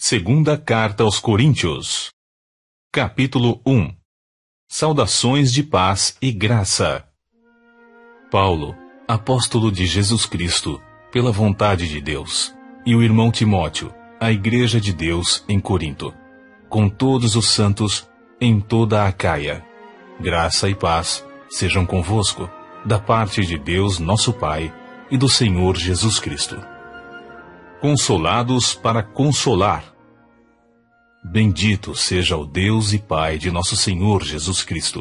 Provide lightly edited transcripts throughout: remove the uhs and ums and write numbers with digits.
Segunda Carta aos Coríntios. Capítulo 1. Saudações de paz e graça. Paulo, apóstolo de Jesus Cristo, pela vontade de Deus, e o irmão Timóteo, a Igreja de Deus em Corinto, com todos os santos em toda a Acaia. Graça e paz sejam convosco, da parte de Deus nosso Pai e do Senhor Jesus Cristo. Consolados para consolar. Bendito seja o Deus e Pai de nosso Senhor Jesus Cristo,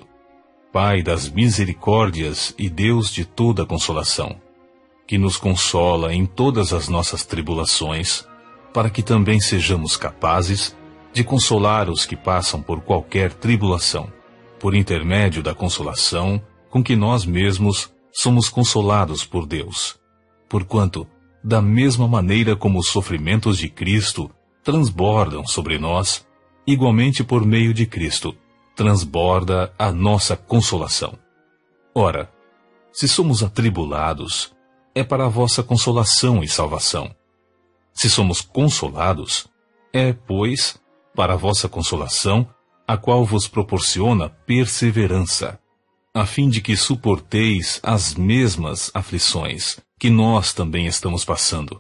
Pai das misericórdias e Deus de toda consolação, que nos consola em todas as nossas tribulações, para que também sejamos capazes de consolar os que passam por qualquer tribulação, por intermédio da consolação com que nós mesmos somos consolados por Deus. Porquanto, da mesma maneira como os sofrimentos de Cristo transbordam sobre nós, igualmente por meio de Cristo, transborda a nossa consolação. Ora, se somos atribulados, é para a vossa consolação e salvação. Se somos consolados, é, pois, para a vossa consolação, a qual vos proporciona perseverança, a fim de que suporteis as mesmas aflições que nós também estamos passando.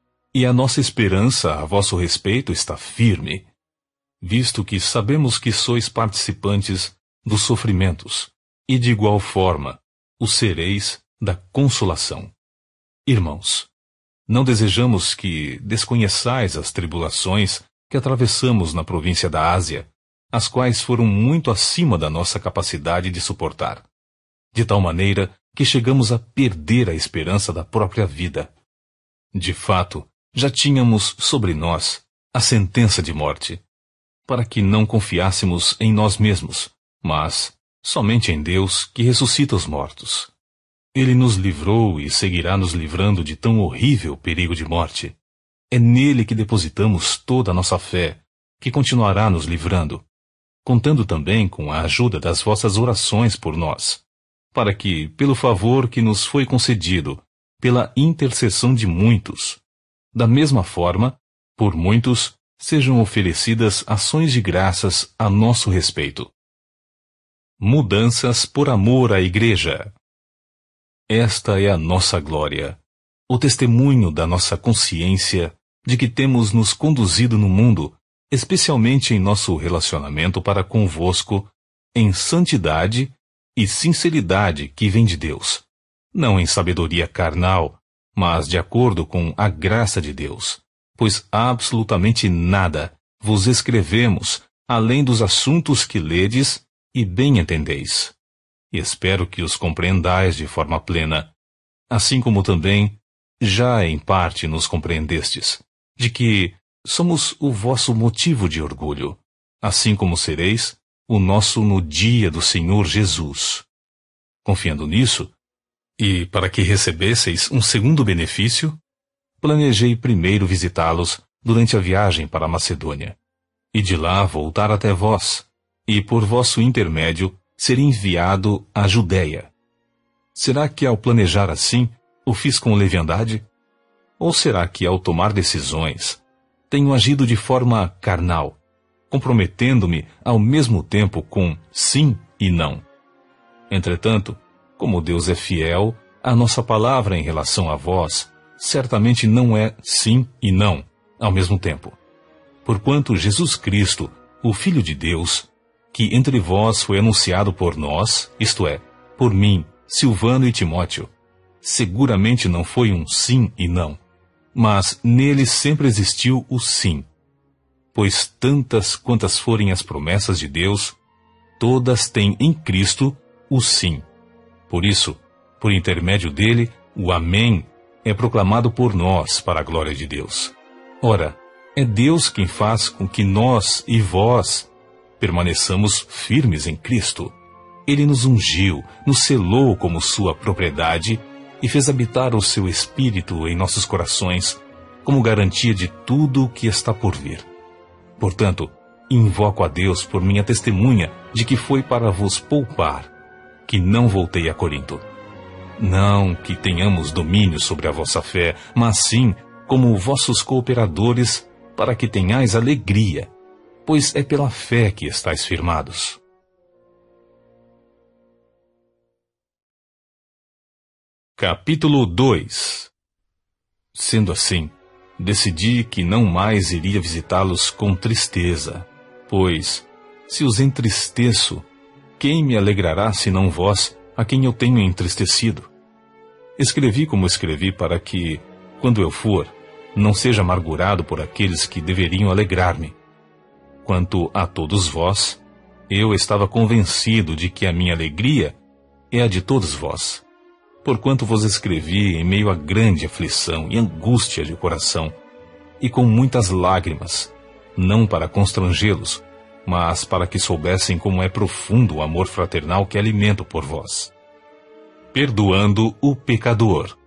E a nossa esperança a vosso respeito está firme, visto que sabemos que sois participantes dos sofrimentos, e de igual forma o sereis da consolação. Irmãos, não desejamos que desconheçais as tribulações que atravessamos na província da Ásia, as quais foram muito acima da nossa capacidade de suportar, de tal maneira que chegamos a perder a esperança da própria vida. De fato, já tínhamos sobre nós a sentença de morte, para que não confiássemos em nós mesmos, mas somente em Deus que ressuscita os mortos. Ele nos livrou e seguirá nos livrando de tão horrível perigo de morte. É nele que depositamos toda a nossa fé, que continuará nos livrando, contando também com a ajuda das vossas orações por nós, para que, pelo favor que nos foi concedido, pela intercessão de muitos, da mesma forma, por muitos, sejam oferecidas ações de graças a nosso respeito. Mudanças por amor à Igreja. Esta é a nossa glória, o testemunho da nossa consciência de que temos nos conduzido no mundo, especialmente em nosso relacionamento para convosco, em santidade e sinceridade que vem de Deus, não em sabedoria carnal, mas de acordo com a graça de Deus, pois absolutamente nada vos escrevemos além dos assuntos que ledes e bem entendeis. E espero que os compreendais de forma plena, assim como também já em parte nos compreendestes, de que somos o vosso motivo de orgulho, assim como sereis o nosso no dia do Senhor Jesus. Confiando nisso, e para que recebesseis um segundo benefício, planejei primeiro visitá-los durante a viagem para a Macedônia, e de lá voltar até vós, e por vosso intermédio ser enviado à Judéia. Será que ao planejar assim, o fiz com leviandade? Ou será que ao tomar decisões, tenho agido de forma carnal, comprometendo-me ao mesmo tempo com sim e não? Entretanto, como Deus é fiel, a nossa palavra em relação a vós certamente não é sim e não ao mesmo tempo. Porquanto Jesus Cristo, o Filho de Deus, que entre vós foi anunciado por nós, isto é, por mim, Silvano e Timóteo, seguramente não foi um sim e não, mas nele sempre existiu o sim. Pois tantas quantas forem as promessas de Deus, todas têm em Cristo o sim. Por isso, por intermédio dele, o Amém é proclamado por nós para a glória de Deus. Ora, é Deus quem faz com que nós e vós permaneçamos firmes em Cristo. Ele nos ungiu, nos selou como sua propriedade e fez habitar o seu Espírito em nossos corações como garantia de tudo o que está por vir. Portanto, invoco a Deus por minha testemunha de que foi para vos poupar que não voltei a Corinto. Não que tenhamos domínio sobre a vossa fé, mas sim como vossos cooperadores para que tenhais alegria, pois é pela fé que estáis firmados. Capítulo 2. Sendo assim, decidi que não mais iria visitá-los com tristeza, pois, se os entristeço, quem me alegrará senão vós, a quem eu tenho entristecido? Escrevi como escrevi para que, quando eu for, não seja amargurado por aqueles que deveriam alegrar-me. Quanto a todos vós, eu estava convencido de que a minha alegria é a de todos vós, porquanto vos escrevi em meio a grande aflição e angústia de coração, e com muitas lágrimas, não para constrangê-los, mas para que soubessem como é profundo o amor fraternal que alimento por vós. Perdoando o pecador.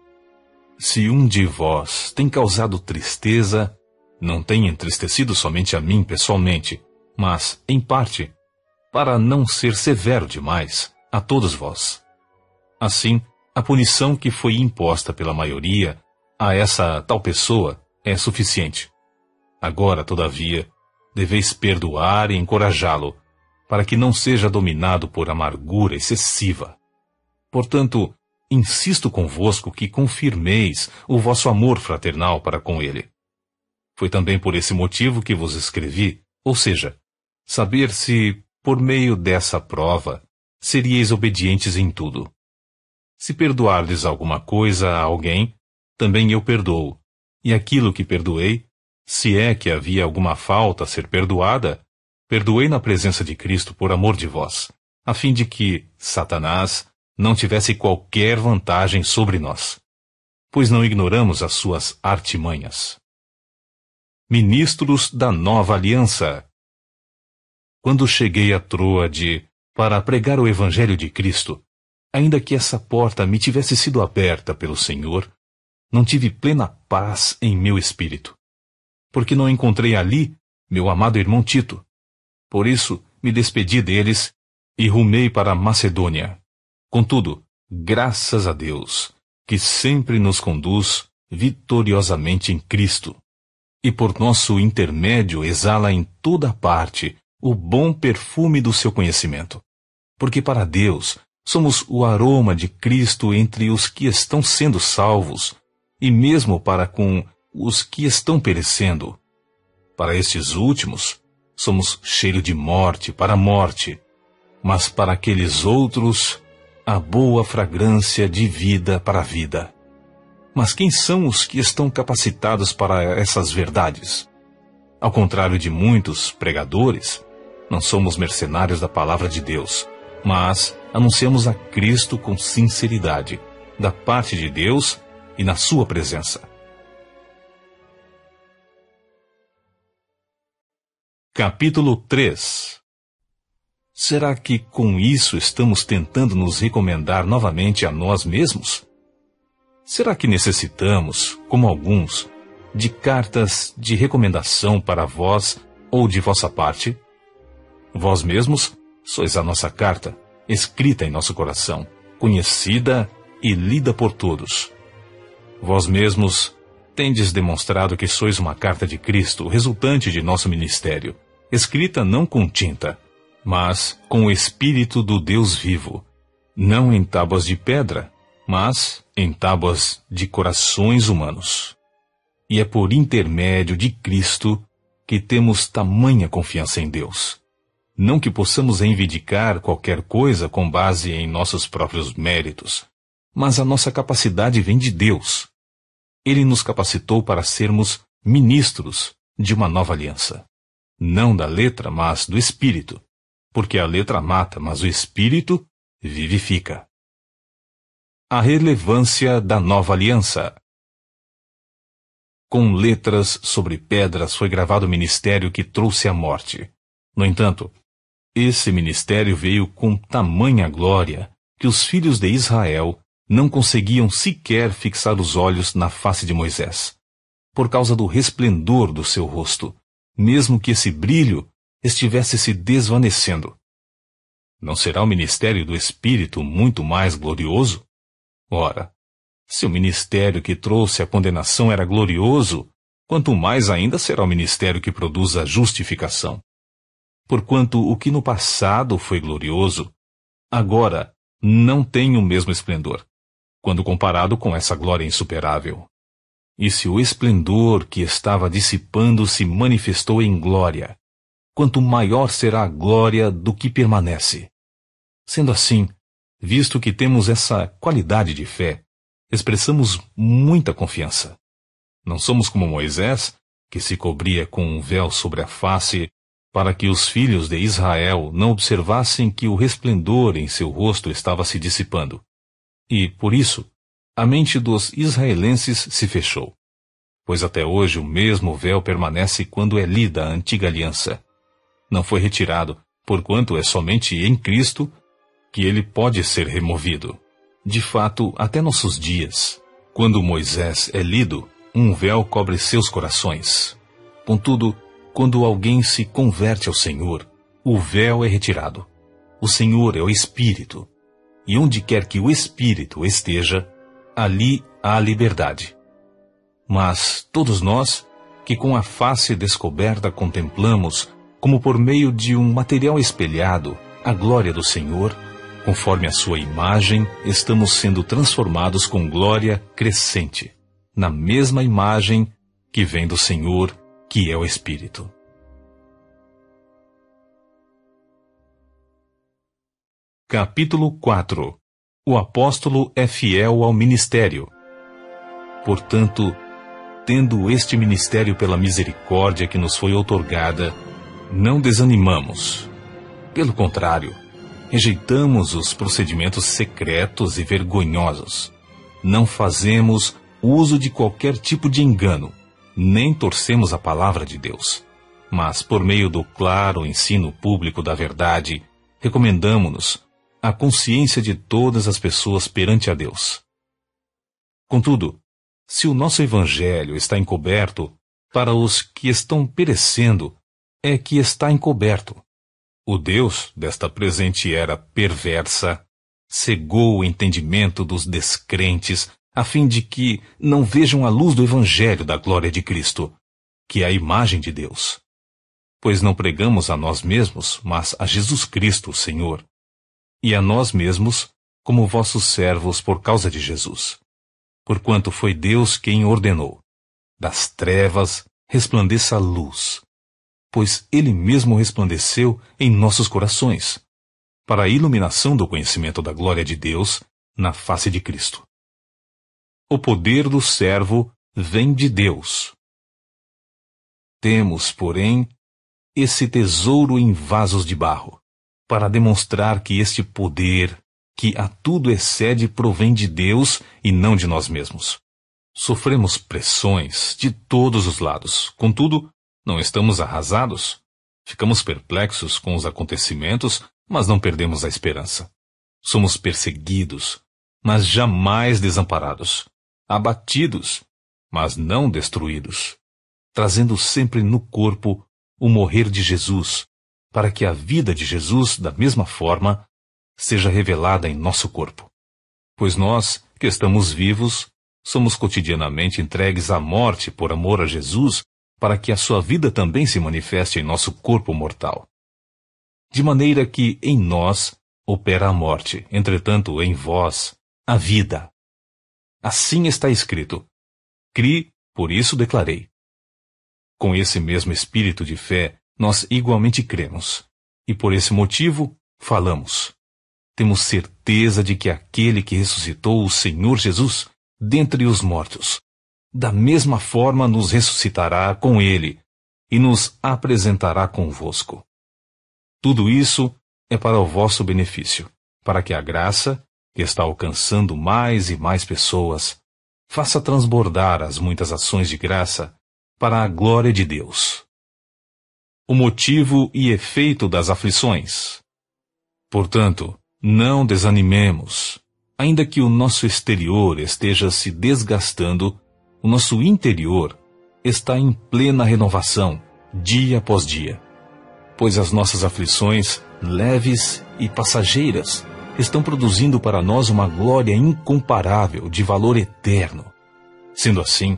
Se um de vós tem causado tristeza, não tem entristecido somente a mim pessoalmente, mas, em parte, para não ser severo demais, a todos vós. Assim, a punição que foi imposta pela maioria a essa tal pessoa é suficiente. Agora, todavia, deveis perdoar e encorajá-lo, para que não seja dominado por amargura excessiva. Portanto, insisto convosco que confirmeis o vosso amor fraternal para com ele. Foi também por esse motivo que vos escrevi, ou seja, saber se, por meio dessa prova, seríeis obedientes em tudo. Se perdoardes alguma coisa a alguém, também eu perdoo, e aquilo que perdoei, se é que havia alguma falta a ser perdoada, perdoei na presença de Cristo por amor de vós, a fim de que Satanás não tivesse qualquer vantagem sobre nós, pois não ignoramos as suas artimanhas. Ministros da Nova Aliança. Quando cheguei a Troade para pregar o Evangelho de Cristo, ainda que essa porta me tivesse sido aberta pelo Senhor, não tive plena paz em meu espírito, porque não encontrei ali meu amado irmão Tito. Por isso, me despedi deles e rumei para a Macedônia. Contudo, graças a Deus, que sempre nos conduz vitoriosamente em Cristo, e por nosso intermédio exala em toda parte o bom perfume do seu conhecimento. Porque para Deus somos o aroma de Cristo entre os que estão sendo salvos, e mesmo para com os que estão perecendo. Para estes últimos, somos cheiro de morte para a morte, mas para aqueles outros, a boa fragrância de vida para a vida. Mas quem são os que estão capacitados para essas verdades? Ao contrário de muitos pregadores, não somos mercenários da palavra de Deus, mas anunciamos a Cristo com sinceridade, da parte de Deus e na sua presença. Capítulo 3. Será que com isso estamos tentando nos recomendar novamente a nós mesmos? Será que necessitamos, como alguns, de cartas de recomendação para vós ou de vossa parte? Vós mesmos sois a nossa carta, escrita em nosso coração, conhecida e lida por todos. Vós mesmos tendes demonstrado que sois uma carta de Cristo, resultante de nosso ministério, escrita não com tinta, mas com o Espírito do Deus vivo, não em tábuas de pedra, mas em tábuas de corações humanos. E é por intermédio de Cristo que temos tamanha confiança em Deus. Não que possamos reivindicar qualquer coisa com base em nossos próprios méritos, mas a nossa capacidade vem de Deus. Ele nos capacitou para sermos ministros de uma nova aliança. Não da letra, mas do Espírito, porque a letra mata, mas o Espírito vivifica. A relevância da nova aliança. Com letras sobre pedras foi gravado o ministério que trouxe a morte. No entanto, esse ministério veio com tamanha glória que os filhos de Israel não conseguiam sequer fixar os olhos na face de Moisés, por causa do resplendor do seu rosto, mesmo que esse brilho estivesse se desvanecendo. Não será o ministério do Espírito muito mais glorioso? Ora, se o ministério que trouxe a condenação era glorioso, quanto mais ainda será o ministério que produz a justificação. Porquanto o que no passado foi glorioso, agora não tem o mesmo esplendor, quando comparado com essa glória insuperável. E se o esplendor que estava dissipando se manifestou em glória, quanto maior será a glória do que permanece. Sendo assim, visto que temos essa qualidade de fé, expressamos muita confiança. Não somos como Moisés, que se cobria com um véu sobre a face, para que os filhos de Israel não observassem que o resplendor em seu rosto estava se dissipando. E, por isso, a mente dos israelenses se fechou, pois até hoje o mesmo véu permanece quando é lida a antiga aliança. Não foi retirado, porquanto é somente em Cristo que ele pode ser removido. De fato, até nossos dias, quando Moisés é lido, um véu cobre seus corações. Contudo, quando alguém se converte ao Senhor, o véu é retirado. O Senhor é o Espírito, e onde quer que o Espírito esteja, ali há liberdade. Mas todos nós, que com a face descoberta contemplamos, como por meio de um material espelhado, a glória do Senhor, conforme a sua imagem, estamos sendo transformados com glória crescente, na mesma imagem que vem do Senhor, que é o Espírito. Capítulo 4. O apóstolo é fiel ao ministério. Portanto, tendo este ministério pela misericórdia que nos foi outorgada, não desanimamos. Pelo contrário, rejeitamos os procedimentos secretos e vergonhosos. Não fazemos uso de qualquer tipo de engano, nem torcemos a palavra de Deus. Mas, por meio do claro ensino público da verdade, recomendamo-nos a consciência de todas as pessoas perante a Deus. Contudo, se o nosso evangelho está encoberto, para os que estão perecendo, é que está encoberto. O Deus desta presente era perversa cegou o entendimento dos descrentes, a fim de que não vejam a luz do evangelho da glória de Cristo, que é a imagem de Deus. Pois não pregamos a nós mesmos, mas a Jesus Cristo, o Senhor, e a nós mesmos como vossos servos por causa de Jesus. Porquanto foi Deus quem ordenou: das trevas resplandeça a luz, pois Ele mesmo resplandeceu em nossos corações, para a iluminação do conhecimento da glória de Deus na face de Cristo. O poder do servo vem de Deus. Temos, porém, esse tesouro em vasos de barro, para demonstrar que este poder, que a tudo excede, provém de Deus e não de nós mesmos. Sofremos pressões de todos os lados, contudo, não estamos arrasados. Ficamos perplexos com os acontecimentos, mas não perdemos a esperança. Somos perseguidos, mas jamais desamparados. Abatidos, mas não destruídos. Trazendo sempre no corpo o morrer de Jesus, para que a vida de Jesus, da mesma forma, seja revelada em nosso corpo. Pois nós, que estamos vivos, somos cotidianamente entregues à morte por amor a Jesus, para que a sua vida também se manifeste em nosso corpo mortal. De maneira que em nós opera a morte, entretanto em vós a vida. Assim está escrito: Cri, por isso declarei. Com esse mesmo espírito de fé, nós igualmente cremos, e por esse motivo falamos. Temos certeza de que aquele que ressuscitou o Senhor Jesus dentre os mortos, da mesma forma nos ressuscitará com ele e nos apresentará convosco. Tudo isso é para o vosso benefício, para que a graça, que está alcançando mais e mais pessoas, faça transbordar as muitas ações de graça para a glória de Deus. O motivo e efeito das aflições. Portanto, não desanimemos. Ainda que o nosso exterior esteja se desgastando, o nosso interior está em plena renovação, dia após dia. Pois as nossas aflições, leves e passageiras, estão produzindo para nós uma glória incomparável de valor eterno. Sendo assim,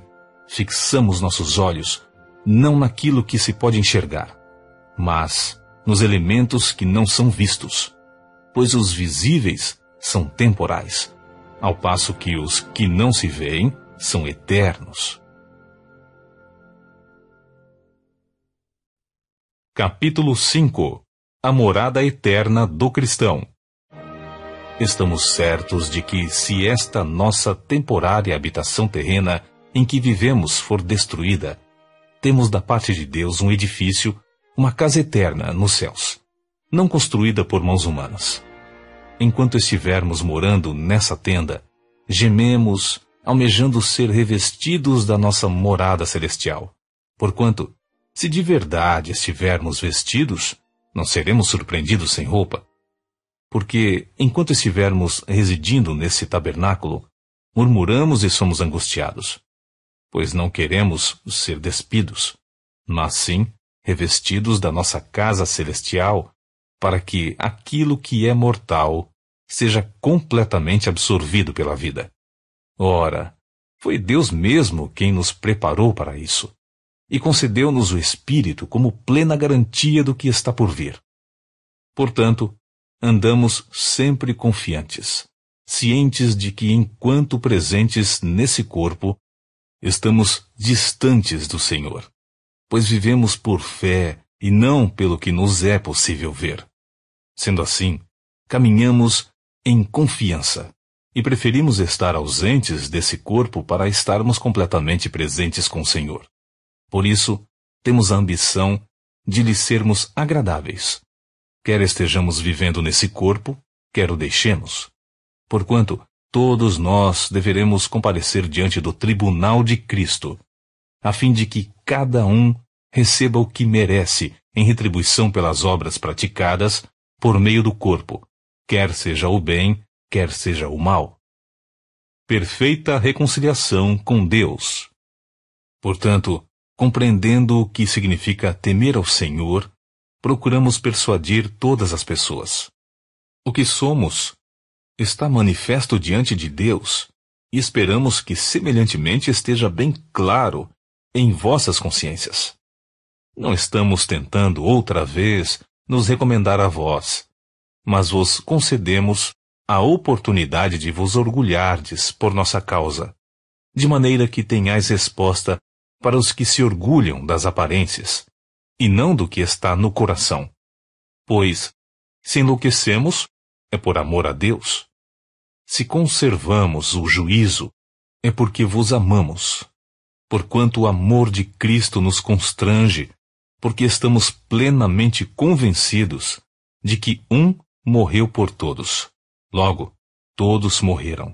fixamos nossos olhos não naquilo que se pode enxergar, mas nos elementos que não são vistos, pois os visíveis são temporais, ao passo que os que não se veem são eternos. Capítulo 5. A morada eterna do cristão. Estamos certos de que, se esta nossa temporária habitação terrena em que vivemos for destruída, temos da parte de Deus um edifício, uma casa eterna nos céus, não construída por mãos humanas. Enquanto estivermos morando nessa tenda, gememos, almejando ser revestidos da nossa morada celestial. Porquanto, se de verdade estivermos vestidos, não seremos surpreendidos sem roupa. Porque, enquanto estivermos residindo nesse tabernáculo, murmuramos e somos angustiados, pois não queremos ser despidos, mas sim revestidos da nossa casa celestial, para que aquilo que é mortal seja completamente absorvido pela vida. Ora, foi Deus mesmo quem nos preparou para isso, e concedeu-nos o Espírito como plena garantia do que está por vir. Portanto, andamos sempre confiantes, cientes de que, enquanto presentes nesse corpo, estamos distantes do Senhor, pois vivemos por fé e não pelo que nos é possível ver. Sendo assim, caminhamos em confiança e preferimos estar ausentes desse corpo para estarmos completamente presentes com o Senhor. Por isso, temos a ambição de lhe sermos agradáveis, quer estejamos vivendo nesse corpo, quer o deixemos. Porquanto, todos nós deveremos comparecer diante do tribunal de Cristo, a fim de que cada um receba o que merece em retribuição pelas obras praticadas por meio do corpo, quer seja o bem, quer seja o mal. Perfeita reconciliação com Deus. Portanto, compreendendo o que significa temer ao Senhor, procuramos persuadir todas as pessoas. O que somos está manifesto diante de Deus, e esperamos que semelhantemente esteja bem claro em vossas consciências. Não estamos tentando outra vez nos recomendar a vós, mas vos concedemos a oportunidade de vos orgulhardes por nossa causa, de maneira que tenhais resposta para os que se orgulham das aparências, e não do que está no coração. Pois, se enlouquecemos, é por amor a Deus. Se conservamos o juízo, é porque vos amamos, porquanto o amor de Cristo nos constrange, porque estamos plenamente convencidos de que um morreu por todos. Logo, todos morreram.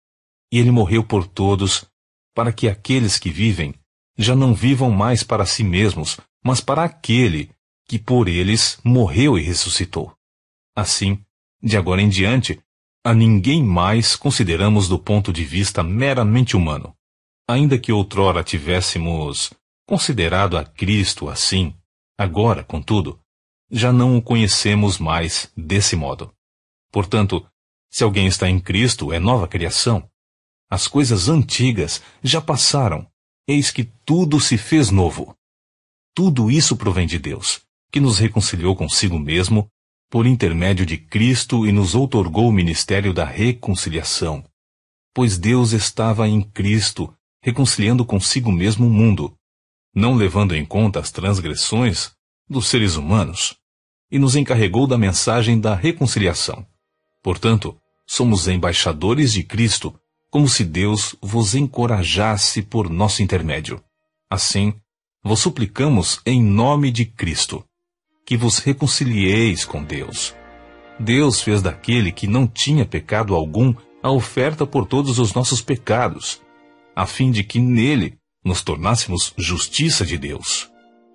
E ele morreu por todos, para que aqueles que vivem já não vivam mais para si mesmos, mas para aquele que por eles morreu e ressuscitou. Assim, de agora em diante, a ninguém mais consideramos do ponto de vista meramente humano. Ainda que outrora tivéssemos considerado a Cristo assim, agora, contudo, já não o conhecemos mais desse modo. Portanto, se alguém está em Cristo, é nova criação. As coisas antigas já passaram, eis que tudo se fez novo. Tudo isso provém de Deus, que nos reconciliou consigo mesmo, por intermédio de Cristo, e nos outorgou o ministério da reconciliação. Pois Deus estava em Cristo, reconciliando consigo mesmo o mundo, não levando em conta as transgressões dos seres humanos, e nos encarregou da mensagem da reconciliação. Portanto, somos embaixadores de Cristo, como se Deus vos encorajasse por nosso intermédio. Assim, vos suplicamos em nome de Cristo, que vos reconcilieis com Deus. Deus fez daquele que não tinha pecado algum a oferta por todos os nossos pecados, a fim de que nele nos tornássemos justiça de Deus.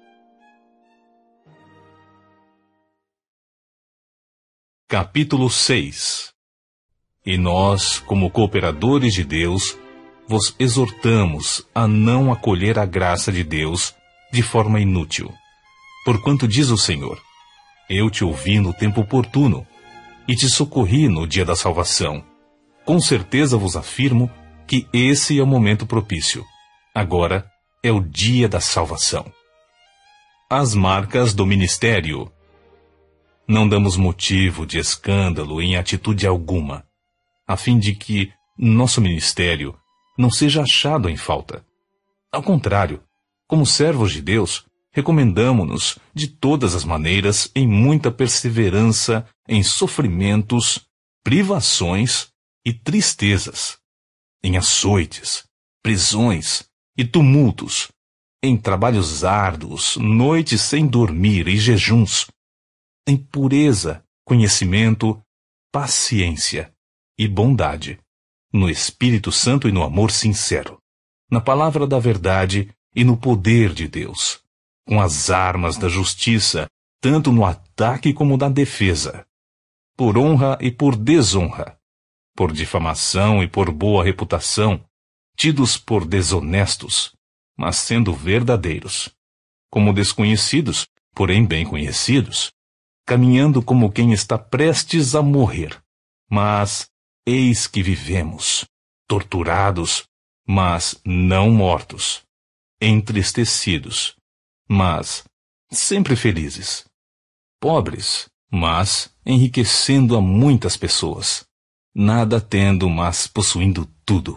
Capítulo 6. E nós, como cooperadores de Deus, vos exortamos a não acolher a graça de Deus de forma inútil. Porquanto diz o Senhor: eu te ouvi no tempo oportuno, e te socorri no dia da salvação. Com certeza vos afirmo que esse é o momento propício. Agora é o dia da salvação. As marcas do ministério. Não damos motivo de escândalo em atitude alguma, a fim de que nosso ministério não seja achado em falta. Ao contrário, como servos de Deus, recomendamo-nos de todas as maneiras em muita perseverança em sofrimentos, privações e tristezas, em açoites, prisões e tumultos, em trabalhos árduos, noites sem dormir e jejuns, em pureza, conhecimento, paciência e bondade, no Espírito Santo e no amor sincero, na palavra da verdade e no poder de Deus, com as armas da justiça, tanto no ataque como na defesa, por honra e por desonra, por difamação e por boa reputação, tidos por desonestos, mas sendo verdadeiros, como desconhecidos, porém bem conhecidos, caminhando como quem está prestes a morrer. Mas eis que vivemos, torturados, mas não mortos, entristecidos, mas sempre felizes, pobres, mas enriquecendo a muitas pessoas, nada tendo, mas possuindo tudo.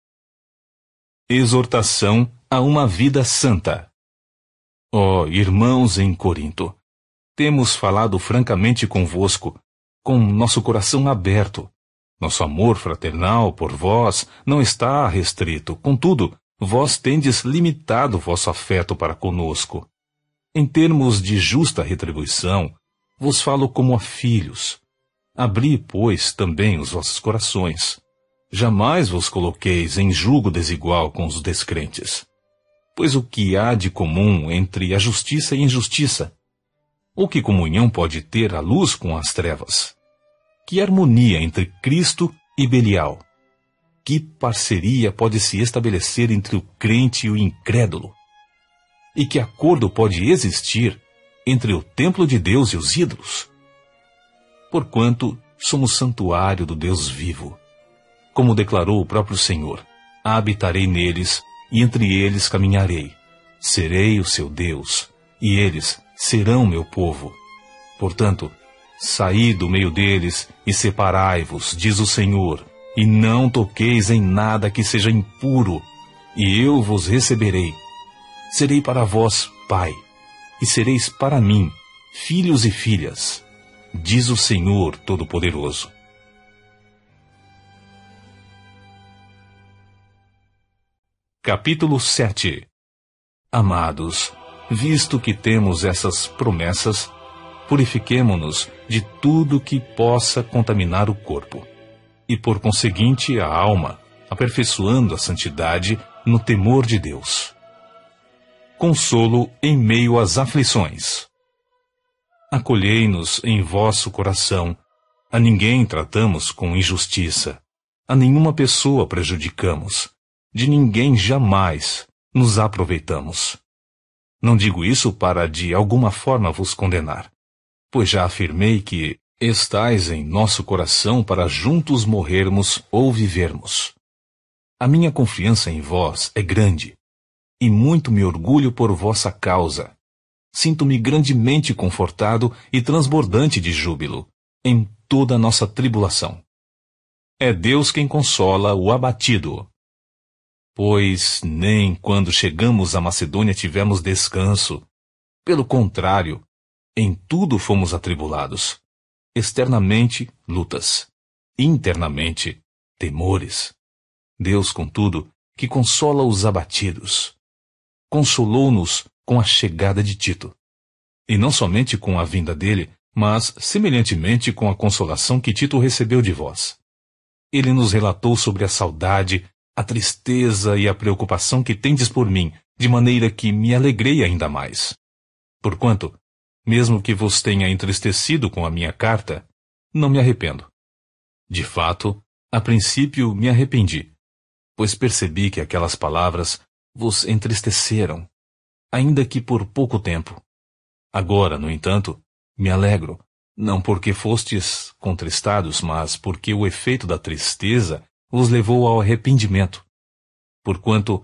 Exortação a uma vida santa. Ó irmãos em Corinto, temos falado francamente convosco, com nosso coração aberto. Nosso amor fraternal por vós não está restrito, contudo, vós tendes limitado vosso afeto para conosco. Em termos de justa retribuição, vos falo como a filhos. Abri, pois, também os vossos corações. Jamais vos coloqueis em julgo desigual com os descrentes. Pois o que há de comum entre a justiça e a injustiça? Ou que comunhão pode ter a luz com as trevas? Que harmonia entre Cristo e Belial? Que parceria pode se estabelecer entre o crente e o incrédulo? E que acordo pode existir entre o templo de Deus e os ídolos? Porquanto somos santuário do Deus vivo. Como declarou o próprio Senhor, habitarei neles e entre eles caminharei. Serei o seu Deus, e eles serão meu povo. Portanto, saí do meio deles e separai-vos, diz o Senhor, e não toqueis em nada que seja impuro, e eu vos receberei. Serei para vós pai, e sereis para mim filhos e filhas, diz o Senhor Todo-Poderoso. Capítulo 7. Amados, visto que temos essas promessas, purifiquemo-nos de tudo que possa contaminar o corpo, e por conseguinte a alma, aperfeiçoando a santidade no temor de Deus. Consolo em meio às aflições. Acolhei-nos em vosso coração, a ninguém tratamos com injustiça, a nenhuma pessoa prejudicamos, de ninguém jamais nos aproveitamos. Não digo isso para de alguma forma vos condenar, pois já afirmei que estais em nosso coração para juntos morrermos ou vivermos. A minha confiança em vós é grande, e muito me orgulho por vossa causa. Sinto-me grandemente confortado e transbordante de júbilo em toda a nossa tribulação. É Deus quem consola o abatido. Pois nem quando chegamos à Macedônia tivemos descanso. Pelo contrário, em tudo fomos atribulados. Externamente, lutas. Internamente, temores. Deus, contudo, que consola os abatidos, consolou-nos com a chegada de Tito. E não somente com a vinda dele, mas, semelhantemente, com a consolação que Tito recebeu de vós. Ele nos relatou sobre a saudade, a tristeza e a preocupação que tendes por mim, de maneira que me alegrei ainda mais. Porquanto, mesmo que vos tenha entristecido com a minha carta, não me arrependo. De fato, a princípio me arrependi, pois percebi que aquelas palavras vos entristeceram, ainda que por pouco tempo. Agora, no entanto, me alegro, não porque fostes contristados, mas porque o efeito da tristeza os levou ao arrependimento. Porquanto,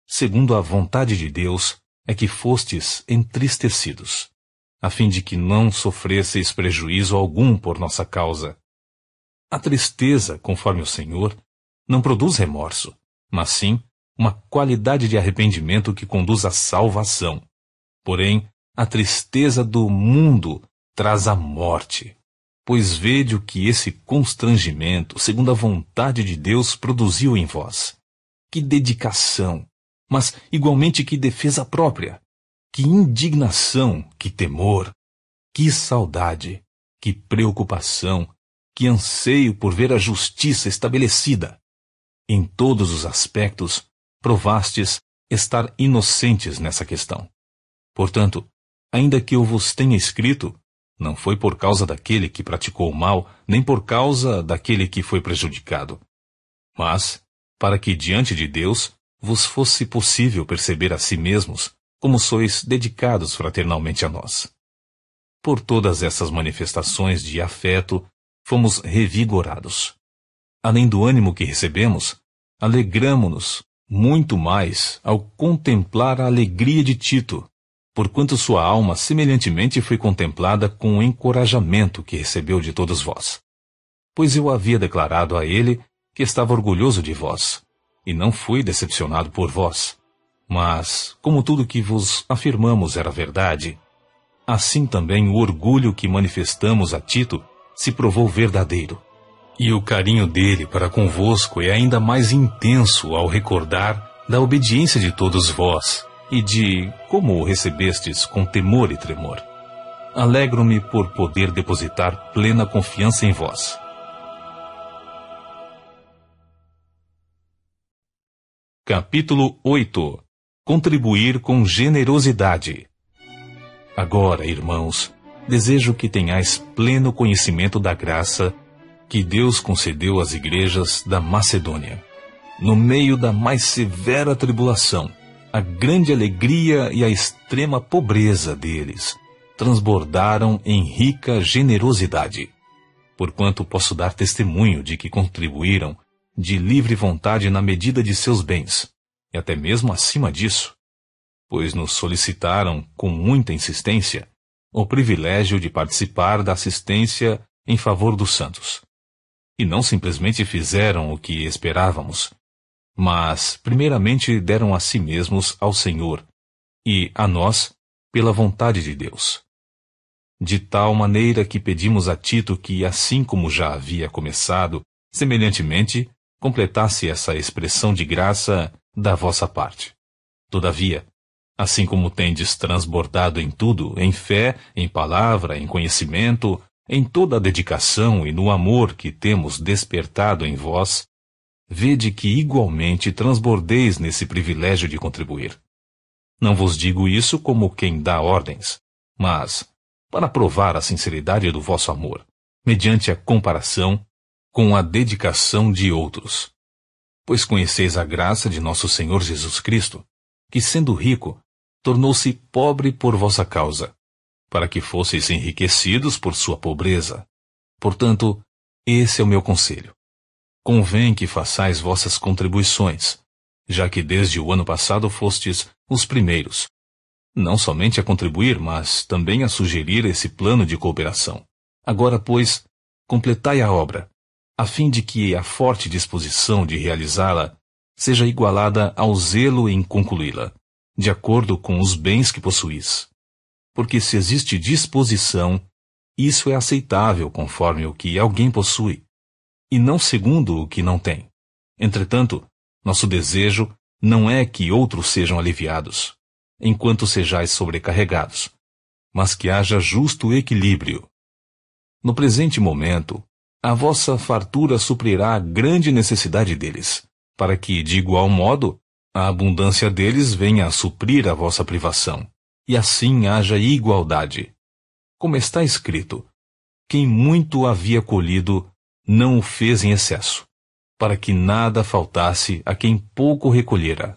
segundo a vontade de Deus, é que fostes entristecidos, a fim de que não sofresseis prejuízo algum por nossa causa. A tristeza, conforme o Senhor, não produz remorso, mas sim uma qualidade de arrependimento que conduz à salvação. Porém, a tristeza do mundo traz a morte, pois vede o que esse constrangimento, segundo a vontade de Deus, produziu em vós. Que dedicação, mas igualmente que defesa própria, que indignação, que temor, que saudade, que preocupação, que anseio por ver a justiça estabelecida. Em todos os aspectos, provastes estar inocentes nessa questão. Portanto, ainda que eu vos tenha escrito, não foi por causa daquele que praticou o mal, nem por causa daquele que foi prejudicado, mas para que diante de Deus vos fosse possível perceber a si mesmos como sois dedicados fraternalmente a nós. Por todas essas manifestações de afeto, fomos revigorados. Além do ânimo que recebemos, alegramo-nos muito mais ao contemplar a alegria de Tito, porquanto sua alma semelhantemente foi contemplada com o encorajamento que recebeu de todos vós. Pois eu havia declarado a ele que estava orgulhoso de vós, e não fui decepcionado por vós. Mas, como tudo que vos afirmamos era verdade, assim também o orgulho que manifestamos a Tito se provou verdadeiro. E o carinho dele para convosco é ainda mais intenso ao recordar da obediência de todos vós e de como o recebestes com temor e tremor. Alegro-me por poder depositar plena confiança em vós. Capítulo 8. Contribuir com generosidade. Agora, irmãos, desejo que tenhais pleno conhecimento da graça que Deus concedeu às igrejas da Macedônia. No meio da mais severa tribulação, a grande alegria e a extrema pobreza deles transbordaram em rica generosidade, porquanto posso dar testemunho de que contribuíram de livre vontade na medida de seus bens, e até mesmo acima disso, pois nos solicitaram com muita insistência o privilégio de participar da assistência em favor dos santos. E não simplesmente fizeram o que esperávamos, mas primeiramente deram a si mesmos ao Senhor e a nós pela vontade de Deus. De tal maneira que pedimos a Tito que, assim como já havia começado, semelhantemente, completasse essa expressão de graça da vossa parte. Todavia, assim como tendes transbordado em tudo, em fé, em palavra, em conhecimento, em toda a dedicação e no amor que temos despertado em vós, vede que igualmente transbordeis nesse privilégio de contribuir. Não vos digo isso como quem dá ordens, mas para provar a sinceridade do vosso amor, mediante a comparação com a dedicação de outros. Pois conheceis a graça de nosso Senhor Jesus Cristo, que, sendo rico, tornou-se pobre por vossa causa, para que fosseis enriquecidos por sua pobreza. Portanto, esse é o meu conselho. Convém que façais vossas contribuições, já que desde o ano passado fostes os primeiros, não somente a contribuir, mas também a sugerir esse plano de cooperação. Agora, pois, completai a obra, a fim de que a forte disposição de realizá-la seja igualada ao zelo em concluí-la, de acordo com os bens que possuís. Porque se existe disposição, isso é aceitável conforme o que alguém possui, e não segundo o que não tem. Entretanto, nosso desejo não é que outros sejam aliviados, enquanto sejais sobrecarregados, mas que haja justo equilíbrio. No presente momento, a vossa fartura suprirá a grande necessidade deles, para que, de igual modo, a abundância deles venha a suprir a vossa privação, e assim haja igualdade. Como está escrito, quem muito havia colhido, não o fez em excesso, para que nada faltasse a quem pouco recolhera.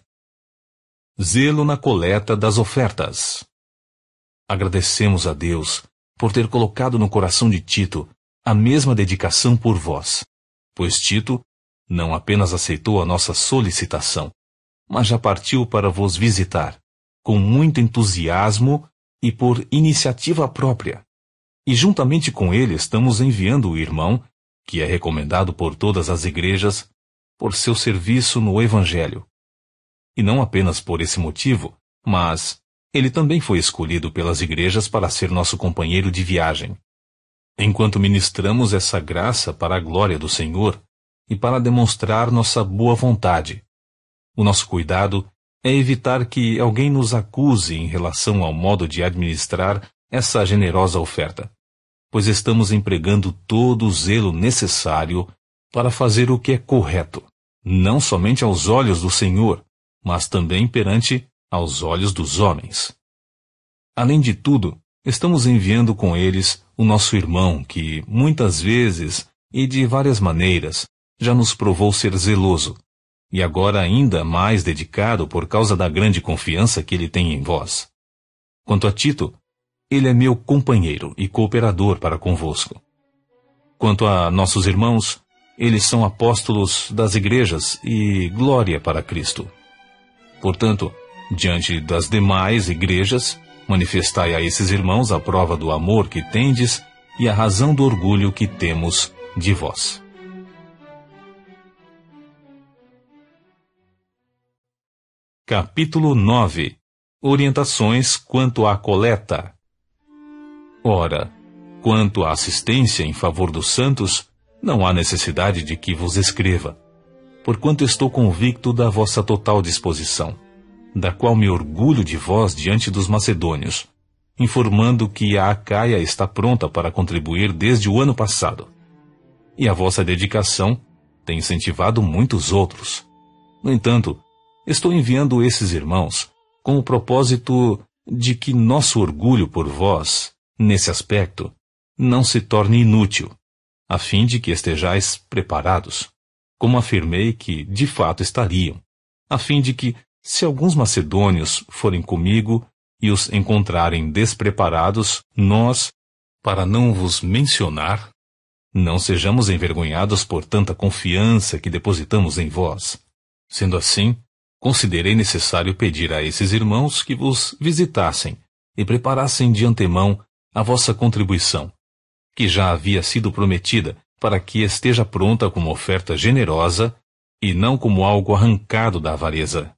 Zelo na coleta das ofertas. Agradecemos a Deus por ter colocado no coração de Tito a mesma dedicação por vós, pois Tito não apenas aceitou a nossa solicitação, mas já partiu para vos visitar, com muito entusiasmo e por iniciativa própria. E juntamente com ele estamos enviando o irmão, que é recomendado por todas as igrejas, por seu serviço no Evangelho. E não apenas por esse motivo, mas ele também foi escolhido pelas igrejas para ser nosso companheiro de viagem. Enquanto ministramos essa graça para a glória do Senhor e para demonstrar nossa boa vontade, o nosso cuidado é evitar que alguém nos acuse em relação ao modo de administrar essa generosa oferta, pois estamos empregando todo o zelo necessário para fazer o que é correto, não somente aos olhos do Senhor, mas também perante aos olhos dos homens. Além de tudo, estamos enviando com eles o nosso irmão que, muitas vezes e de várias maneiras, já nos provou ser zeloso, e agora ainda mais dedicado por causa da grande confiança que ele tem em vós. Quanto a Tito, ele é meu companheiro e cooperador para convosco. Quanto a nossos irmãos, eles são apóstolos das igrejas e glória para Cristo. Portanto, diante das demais igrejas, manifestai a esses irmãos a prova do amor que tendes e a razão do orgulho que temos de vós. Capítulo 9. Orientações quanto à coleta. Ora, quanto à assistência em favor dos santos, não há necessidade de que vos escreva, porquanto estou convicto da vossa total disposição, da qual me orgulho de vós diante dos macedônios, informando que a Acaia está pronta para contribuir desde o ano passado. E a vossa dedicação tem incentivado muitos outros. No entanto, estou enviando esses irmãos com o propósito de que nosso orgulho por vós, nesse aspecto, não se torne inútil, a fim de que estejais preparados, como afirmei que de fato estariam, a fim de que, se alguns macedônios forem comigo e os encontrarem despreparados, nós, para não vos mencionar, não sejamos envergonhados por tanta confiança que depositamos em vós. Sendo assim, considerei necessário pedir a esses irmãos que vos visitassem e preparassem de antemão a vossa contribuição, que já havia sido prometida para que esteja pronta como oferta generosa e não como algo arrancado da avareza.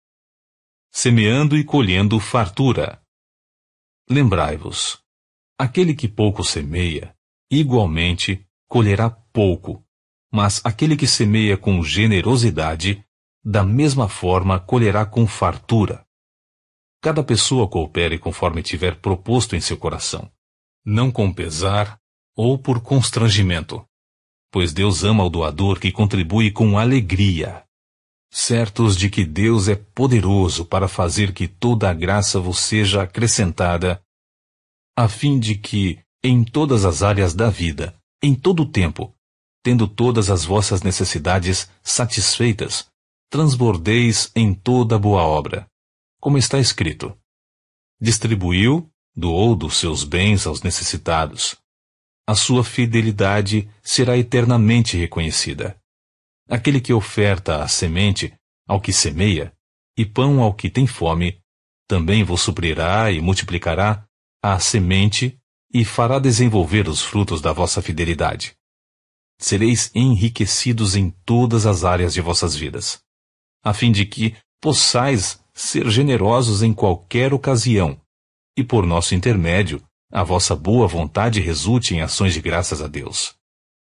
Semeando e colhendo fartura. Lembrai-vos, aquele que pouco semeia, igualmente colherá pouco, mas aquele que semeia com generosidade, da mesma forma colherá com fartura. Cada pessoa coopere conforme tiver proposto em seu coração, não com pesar ou por constrangimento, pois Deus ama o doador que contribui com alegria, certos de que Deus é poderoso para fazer que toda a graça vos seja acrescentada, a fim de que, em todas as áreas da vida, em todo o tempo, tendo todas as vossas necessidades satisfeitas, transbordeis em toda boa obra. Como está escrito: distribuiu, doou dos seus bens aos necessitados. A sua fidelidade será eternamente reconhecida. Aquele que oferta a semente ao que semeia, e pão ao que tem fome, também vos suprirá e multiplicará a semente e fará desenvolver os frutos da vossa fidelidade. Sereis enriquecidos em todas as áreas de vossas vidas, a fim de que possais ser generosos em qualquer ocasião, e por nosso intermédio, a vossa boa vontade resulte em ações de graças a Deus.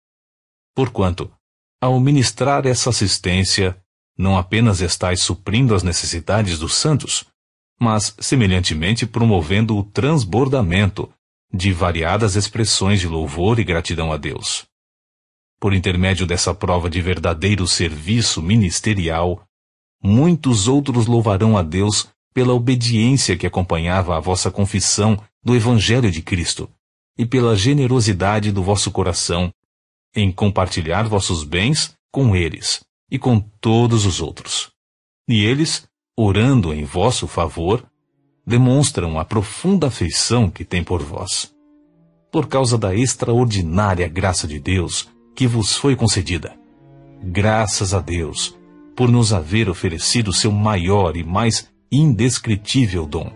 Porquanto, ao ministrar essa assistência, não apenas estais suprindo as necessidades dos santos, mas, semelhantemente, promovendo o transbordamento de variadas expressões de louvor e gratidão a Deus. Por intermédio dessa prova de verdadeiro serviço ministerial, muitos outros louvarão a Deus pela obediência que acompanhava a vossa confissão do Evangelho de Cristo e pela generosidade do vosso coração em compartilhar vossos bens com eles e com todos os outros. E eles, orando em vosso favor, demonstram a profunda afeição que têm por vós, por causa da extraordinária graça de Deus que vos foi concedida. Graças a Deus, por nos haver oferecido seu maior e mais indescritível dom.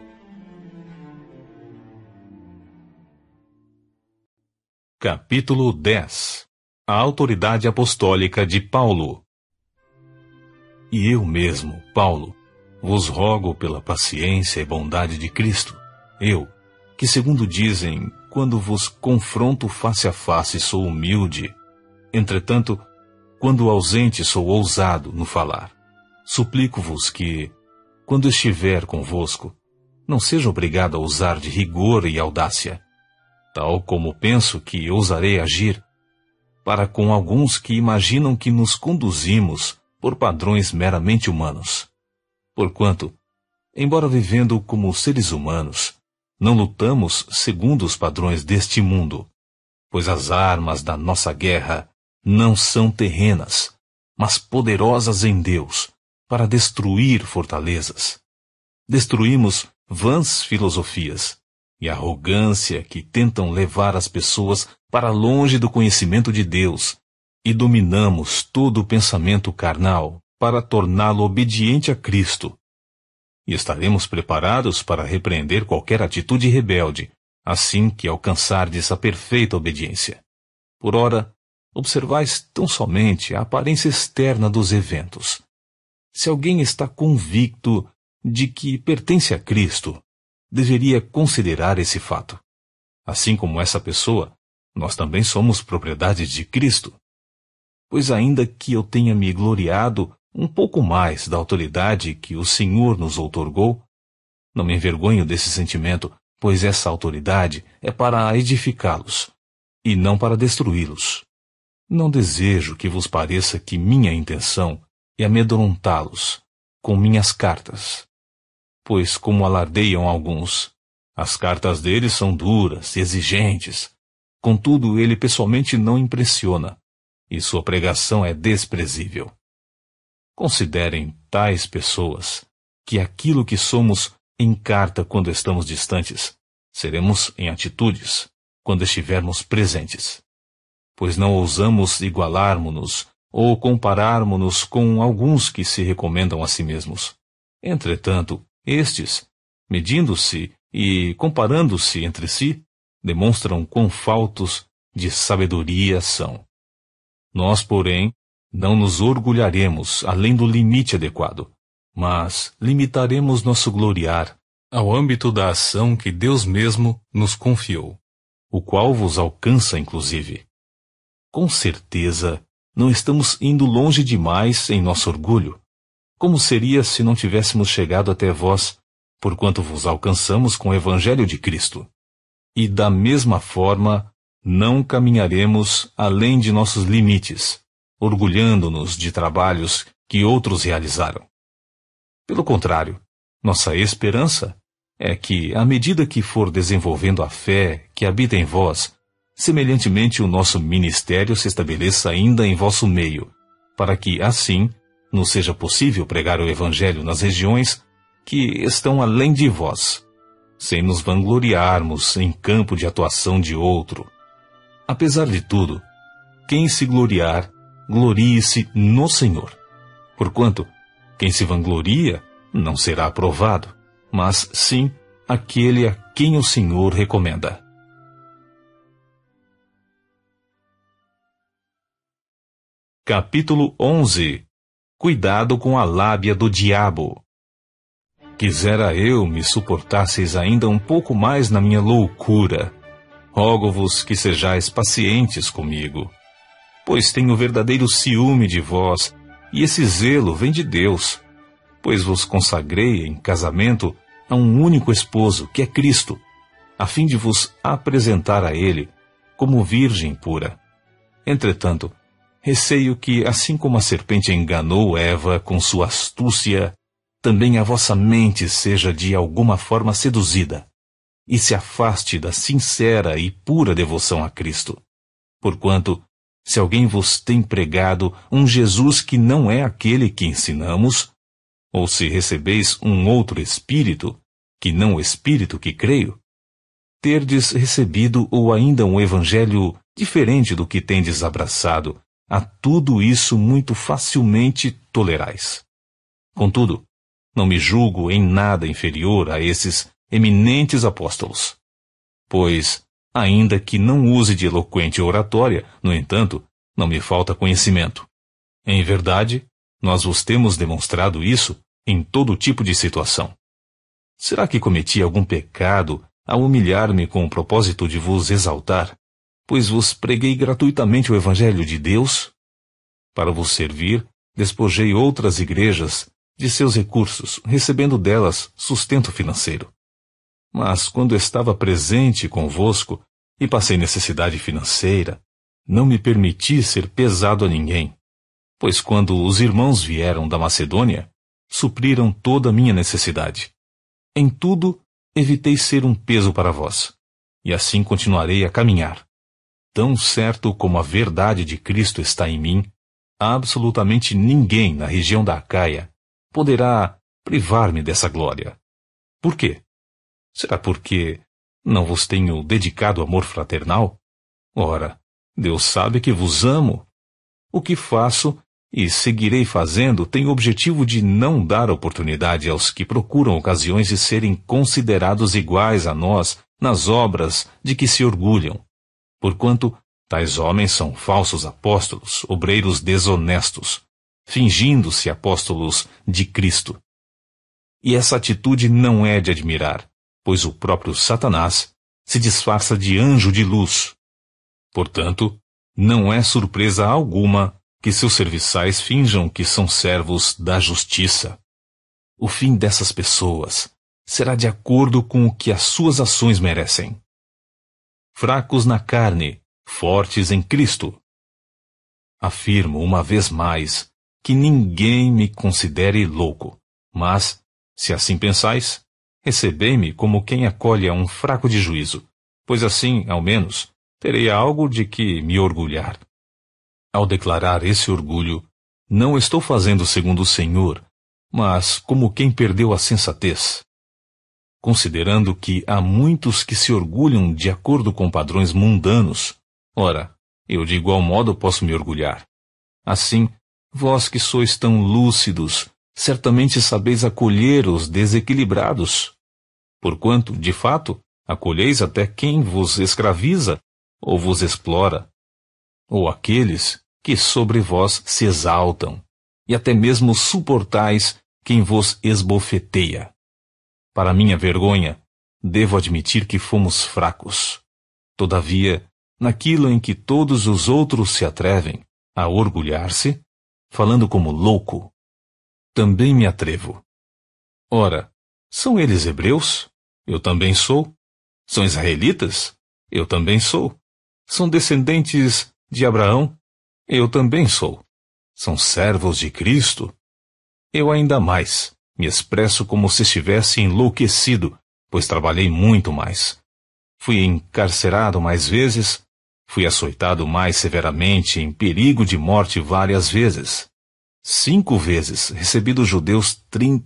Capítulo 10. A autoridade apostólica de Paulo. E eu mesmo, Paulo, vos rogo pela paciência e bondade de Cristo, eu, que segundo dizem, quando vos confronto face a face sou humilde, entretanto, quando ausente sou ousado no falar. Suplico-vos que, quando estiver convosco, não seja obrigado a usar de rigor e audácia, tal como penso que ousarei agir, para com alguns que imaginam que nos conduzimos por padrões meramente humanos. Porquanto, embora vivendo como seres humanos, não lutamos segundo os padrões deste mundo, pois as armas da nossa guerra não são terrenas, mas poderosas em Deus, para destruir fortalezas. Destruímos vãs filosofias e arrogância que tentam levar as pessoas para longe do conhecimento de Deus, e dominamos todo o pensamento carnal para torná-lo obediente a Cristo. E estaremos preparados para repreender qualquer atitude rebelde, assim que alcançardes a perfeita obediência. Por ora, observais tão somente a aparência externa dos eventos. Se alguém está convicto de que pertence a Cristo, deveria considerar esse fato. Assim como essa pessoa, nós também somos propriedade de Cristo. Pois ainda que eu tenha me gloriado um pouco mais da autoridade que o Senhor nos outorgou, não me envergonho desse sentimento, pois essa autoridade é para edificá-los, e não para destruí-los. Não desejo que vos pareça que minha intenção é amedrontá-los com minhas cartas, pois como alardeiam alguns, as cartas deles são duras e exigentes, contudo ele pessoalmente não impressiona, e sua pregação é desprezível. Considerem tais pessoas que aquilo que somos em carta quando estamos distantes, seremos em atitudes quando estivermos presentes. Pois não ousamos igualarmos-nos ou compararmos-nos com alguns que se recomendam a si mesmos. Entretanto, estes, medindo-se e comparando-se entre si, demonstram quão faltos de sabedoria são. Nós, porém, não nos orgulharemos além do limite adequado, mas limitaremos nosso gloriar ao âmbito da ação que Deus mesmo nos confiou, o qual vos alcança inclusive. Com certeza, não estamos indo longe demais em nosso orgulho. Como seria se não tivéssemos chegado até vós, porquanto vos alcançamos com o Evangelho de Cristo? E da mesma forma, não caminharemos além de nossos limites, orgulhando-nos de trabalhos que outros realizaram. Pelo contrário, nossa esperança é que, à medida que for desenvolvendo a fé que habita em vós, semelhantemente o nosso ministério se estabeleça ainda em vosso meio, para que, assim, nos seja possível pregar o Evangelho nas regiões que estão além de vós, sem nos vangloriarmos em campo de atuação de outro. Apesar de tudo, quem se gloriar, glorie-se no Senhor. Porquanto, quem se vangloria não será aprovado, mas sim aquele a quem o Senhor recomenda. Capítulo 11. Cuidado com a lábia do diabo. Quisera eu me suportasseis ainda um pouco mais na minha loucura. Rogo-vos que sejais pacientes comigo, pois tenho verdadeiro ciúme de vós, e esse zelo vem de Deus, pois vos consagrei em casamento a um único esposo, que é Cristo, a fim de vos apresentar a Ele como virgem pura. Entretanto, receio que, assim como a serpente enganou Eva com sua astúcia, também a vossa mente seja de alguma forma seduzida, e se afaste da sincera e pura devoção a Cristo. Porquanto, se alguém vos tem pregado um Jesus que não é aquele que ensinamos, ou se recebeis um outro Espírito, que não o Espírito que creio, terdes recebido ou ainda um Evangelho diferente do que tendes abraçado, a tudo isso muito facilmente tolerais. Contudo, não me julgo em nada inferior a esses eminentes apóstolos. Pois, ainda que não use de eloquente oratória, no entanto, não me falta conhecimento. Em verdade, nós vos temos demonstrado isso em todo tipo de situação. Será que cometi algum pecado ao humilhar-me com o propósito de vos exaltar, pois vos preguei gratuitamente o Evangelho de Deus? Para vos servir, despojei outras igrejas de seus recursos, recebendo delas sustento financeiro. Mas quando estava presente convosco e passei necessidade financeira, não me permiti ser pesado a ninguém, pois quando os irmãos vieram da Macedônia, supriram toda a minha necessidade. Em tudo, evitei ser um peso para vós, e assim continuarei a caminhar. Tão certo como a verdade de Cristo está em mim, absolutamente ninguém na região da Acaia poderá privar-me dessa glória. Por quê? Será porque não vos tenho dedicado amor fraternal? Ora, Deus sabe que vos amo. O que faço e seguirei fazendo tem o objetivo de não dar oportunidade aos que procuram ocasiões de serem considerados iguais a nós nas obras de que se orgulham, porquanto tais homens são falsos apóstolos, obreiros desonestos, fingindo-se apóstolos de Cristo. E essa atitude não é de admirar, pois o próprio Satanás se disfarça de anjo de luz. Portanto, não é surpresa alguma que seus serviçais finjam que são servos da justiça. O fim dessas pessoas será de acordo com o que as suas ações merecem. Fracos na carne, fortes em Cristo. Afirmo uma vez mais que ninguém me considere louco, mas, se assim pensais, recebei-me como quem acolhe a um fraco de juízo, pois assim, ao menos, terei algo de que me orgulhar. Ao declarar esse orgulho, não estou fazendo segundo o Senhor, mas como quem perdeu a sensatez. Considerando que há muitos que se orgulham de acordo com padrões mundanos, ora, eu de igual modo posso me orgulhar. Assim, vós que sois tão lúcidos, certamente sabeis acolher os desequilibrados. Porquanto, de fato, acolheis até quem vos escraviza ou vos explora, ou aqueles que sobre vós se exaltam, e até mesmo suportais quem vos esbofeteia. Para minha vergonha, devo admitir que fomos fracos. Todavia, naquilo em que todos os outros se atrevem a orgulhar-se, falando como louco, também me atrevo. Ora, são eles hebreus? Eu também sou. São israelitas? Eu também sou. São descendentes de Abraão? Eu também sou. São servos de Cristo? Eu ainda mais. Me expresso como se estivesse enlouquecido, pois trabalhei muito mais. Fui encarcerado mais vezes, fui açoitado mais severamente, em perigo de morte várias vezes. 5 vezes recebi dos judeus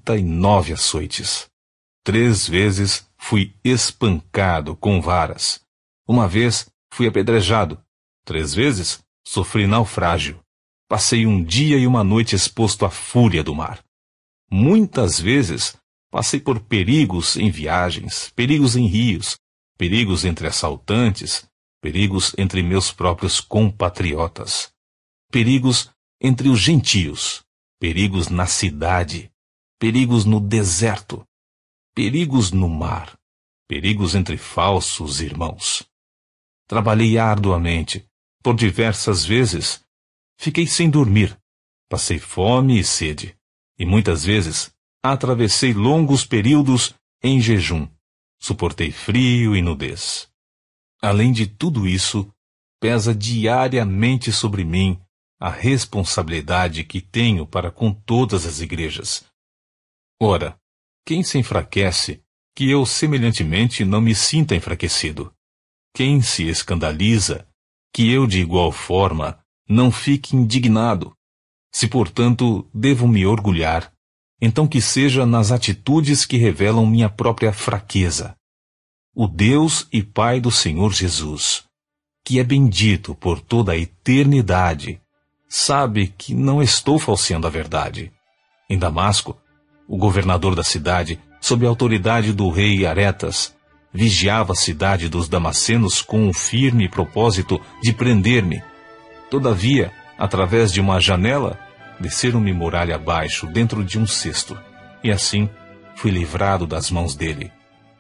39 açoites. 3 vezes fui espancado com varas. 1 vez fui apedrejado. 3 vezes sofri naufrágio. Passei 1 dia e 1 noite exposto à fúria do mar. Muitas vezes passei por perigos em viagens, perigos em rios, perigos entre assaltantes, perigos entre meus próprios compatriotas, perigos entre os gentios, perigos na cidade, perigos no deserto, perigos no mar, perigos entre falsos irmãos. Trabalhei arduamente, por diversas vezes, fiquei sem dormir, passei fome e sede, e muitas vezes atravessei longos períodos em jejum, suportei frio e nudez. Além de tudo isso, pesa diariamente sobre mim a responsabilidade que tenho para com todas as igrejas. Ora, quem se enfraquece, que eu semelhantemente não me sinta enfraquecido? Quem se escandaliza, que eu de igual forma não fique indignado? Se, portanto, devo me orgulhar, então que seja nas atitudes que revelam minha própria fraqueza. O Deus e Pai do Senhor Jesus, que é bendito por toda a eternidade, sabe que não estou falseando a verdade. Em Damasco, o governador da cidade, sob a autoridade do rei Aretas, vigiava a cidade dos damascenos com um firme propósito de prender-me. Todavia, através de uma janela, desceram-me muralha abaixo dentro de um cesto, e assim fui livrado das mãos dele.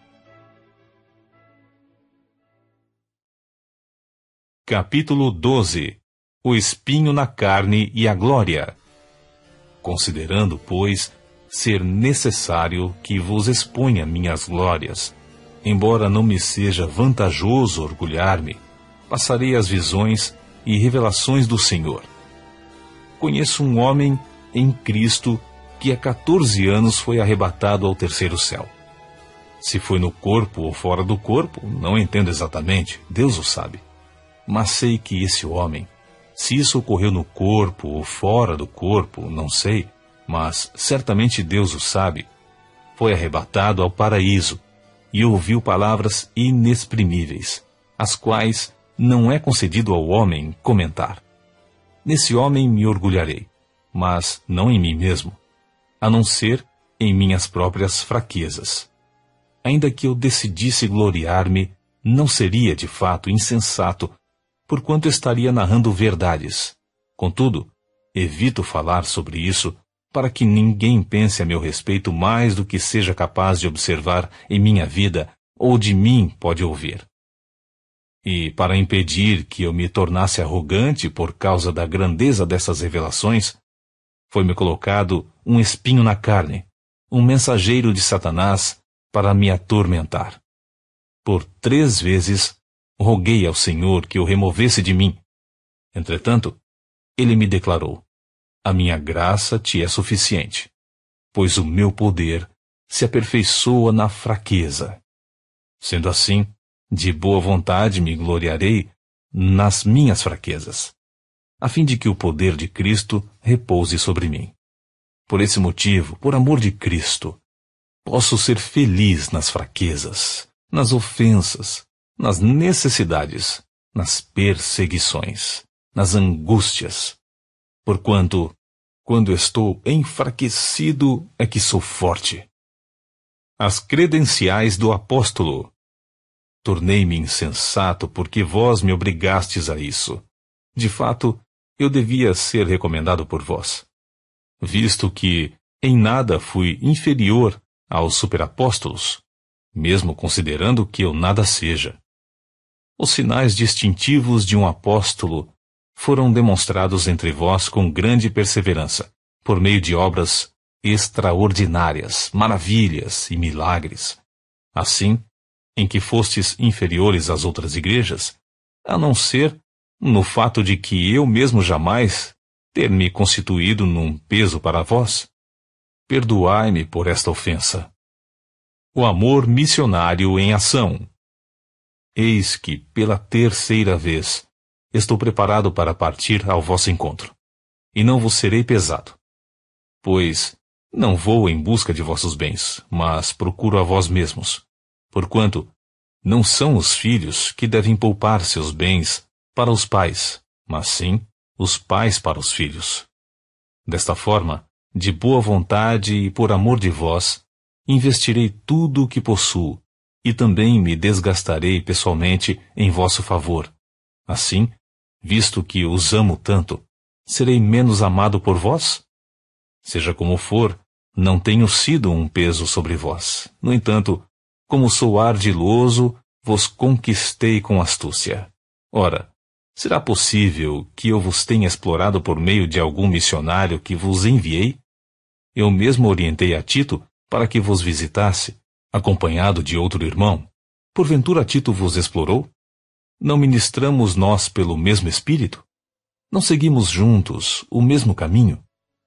Capítulo 12. O espinho na carne e a glória. Considerando, pois, ser necessário que vos exponha minhas glórias, embora não me seja vantajoso orgulhar-me, passarei as visões e revelações do Senhor. Conheço um homem em Cristo que há 14 anos foi arrebatado ao terceiro céu. Se foi no corpo ou fora do corpo, não entendo exatamente, Deus o sabe. Mas sei que esse homem, se isso ocorreu no corpo ou fora do corpo, não sei, mas certamente Deus o sabe, foi arrebatado ao paraíso e ouviu palavras inexprimíveis, as quais não é concedido ao homem comentar. Nesse homem me orgulharei, mas não em mim mesmo, a não ser em minhas próprias fraquezas. Ainda que eu decidisse gloriar-me, não seria de fato insensato, porquanto estaria narrando verdades. Contudo, evito falar sobre isso, para que ninguém pense a meu respeito mais do que seja capaz de observar em minha vida ou de mim pode ouvir. E para impedir que eu me tornasse arrogante por causa da grandeza dessas revelações, foi-me colocado um espinho na carne, um mensageiro de Satanás para me atormentar. Por 3 vezes roguei ao Senhor que o removesse de mim. Entretanto, ele me declarou: a minha graça te é suficiente, pois o meu poder se aperfeiçoa na fraqueza. Sendo assim, de boa vontade me gloriarei nas minhas fraquezas, a fim de que o poder de Cristo repouse sobre mim. Por esse motivo, por amor de Cristo, posso ser feliz nas fraquezas, nas ofensas, nas necessidades, nas perseguições, nas angústias, porquanto, quando estou enfraquecido, é que sou forte. As credenciais do apóstolo. Tornei-me insensato porque vós me obrigastes a isso. De fato, eu devia ser recomendado por vós, visto que em nada fui inferior aos superapóstolos, mesmo considerando que eu nada seja. Os sinais distintivos de um apóstolo foram demonstrados entre vós com grande perseverança, por meio de obras extraordinárias, maravilhas e milagres. Assim, em que fostes inferiores às outras igrejas, a não ser no fato de que eu mesmo jamais ter me constituído num peso para vós. Perdoai-me por esta ofensa. O amor missionário em ação. Eis que, pela 3ª vez, estou preparado para partir ao vosso encontro, e não vos serei pesado. Pois não vou em busca de vossos bens, mas procuro a vós mesmos, porquanto não são os filhos que devem poupar seus bens para os pais, mas sim os pais para os filhos. Desta forma, de boa vontade e por amor de vós, investirei tudo o que possuo, e também me desgastarei pessoalmente em vosso favor. Assim, visto que os amo tanto, serei menos amado por vós? Seja como for, não tenho sido um peso sobre vós. No entanto, como sou ardiloso, vos conquistei com astúcia. Ora, será possível que eu vos tenha explorado por meio de algum missionário que vos enviei? Eu mesmo orientei a Tito para que vos visitasse, acompanhado de outro irmão. Porventura Tito vos explorou? Não ministramos nós pelo mesmo Espírito? Não seguimos juntos o mesmo caminho?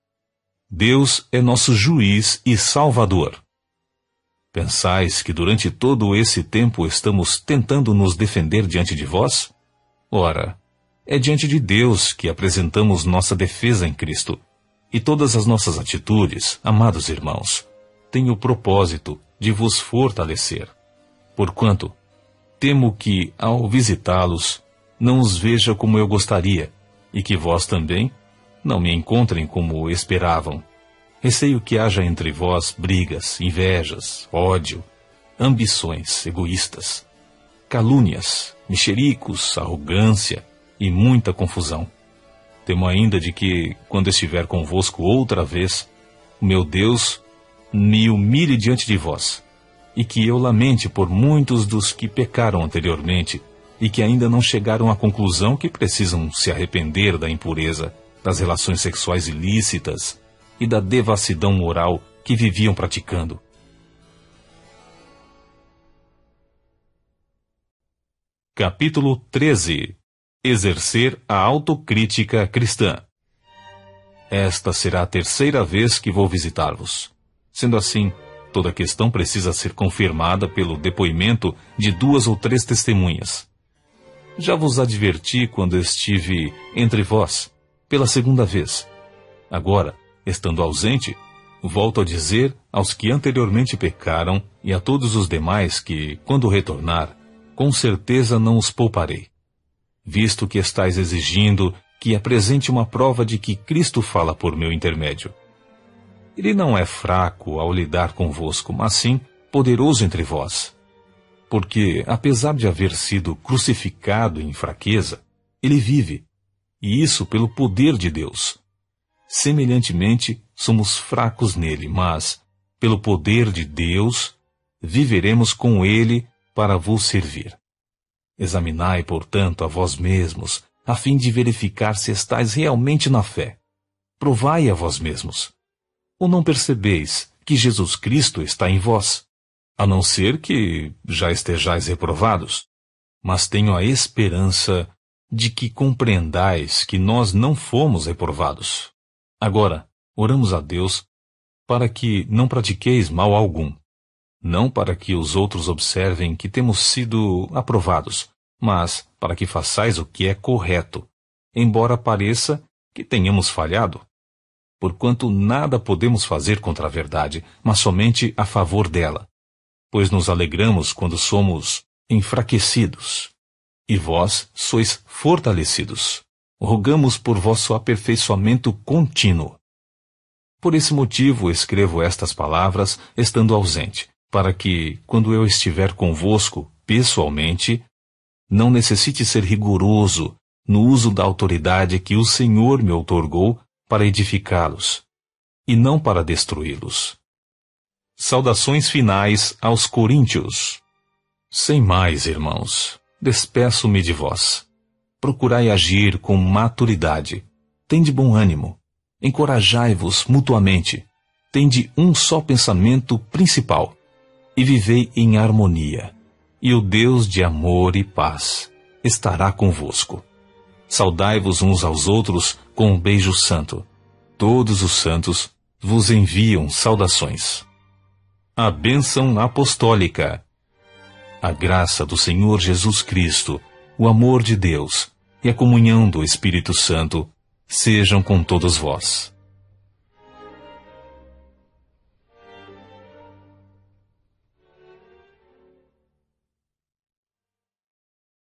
Deus é nosso juiz e salvador. Pensais que durante todo esse tempo estamos tentando nos defender diante de vós? Ora, é diante de Deus que apresentamos nossa defesa em Cristo, e todas as nossas atitudes, amados irmãos, têm o propósito de vos fortalecer. Porquanto, temo que, ao visitá-los, não os veja como eu gostaria, e que vós também não me encontrem como esperavam. Receio que haja entre vós brigas, invejas, ódio, ambições egoístas, calúnias, mexericos, arrogância e muita confusão. Temo ainda de que, quando estiver convosco outra vez, o meu Deus me humilhe diante de vós, e que eu lamente por muitos dos que pecaram anteriormente e que ainda não chegaram à conclusão que precisam se arrepender da impureza, das relações sexuais ilícitas e da devassidão moral que viviam praticando. Capítulo 13. Exercer a autocrítica cristã. Esta será a terceira vez que vou visitar-vos. Sendo assim, toda a questão precisa ser confirmada pelo depoimento de 2 ou 3 testemunhas. Já vos adverti quando estive entre vós, pela segunda vez. Agora, estando ausente, volto a dizer aos que anteriormente pecaram e a todos os demais que, quando retornar, com certeza não os pouparei. Visto que estáis exigindo que apresente uma prova de que Cristo fala por meu intermédio. Ele não é fraco ao lidar convosco, mas sim poderoso entre vós. Porque, apesar de haver sido crucificado em fraqueza, ele vive, e isso pelo poder de Deus. Semelhantemente, somos fracos nele, mas, pelo poder de Deus, viveremos com ele para vos servir. Examinai, portanto, a vós mesmos, a fim de verificar se estáis realmente na fé. Provai a vós mesmos. Ou não percebeis que Jesus Cristo está em vós, a não ser que já estejais reprovados? Mas tenho a esperança de que compreendais que nós não fomos reprovados. Agora, oramos a Deus para que não pratiqueis mal algum. Não para que os outros observem que temos sido aprovados, mas para que façais o que é correto, embora pareça que tenhamos falhado. Porquanto nada podemos fazer contra a verdade, mas somente a favor dela. Pois nos alegramos quando somos enfraquecidos, e vós sois fortalecidos. Rogamos por vosso aperfeiçoamento contínuo. Por esse motivo escrevo estas palavras, estando ausente, para que, quando eu estiver convosco, pessoalmente, não necessite ser rigoroso no uso da autoridade que o Senhor me outorgou para edificá-los, e não para destruí-los. Saudações finais aos Coríntios. Sem mais, irmãos, despeço-me de vós. Procurai agir com maturidade. Tende bom ânimo. Encorajai-vos mutuamente. Tende um só pensamento principal. E vivei em harmonia. E o Deus de amor e paz estará convosco. Saudai-vos uns aos outros com um beijo santo. Todos os santos vos enviam saudações. A bênção apostólica. A graça do Senhor Jesus Cristo, o amor de Deus e a comunhão do Espírito Santo sejam com todos vós.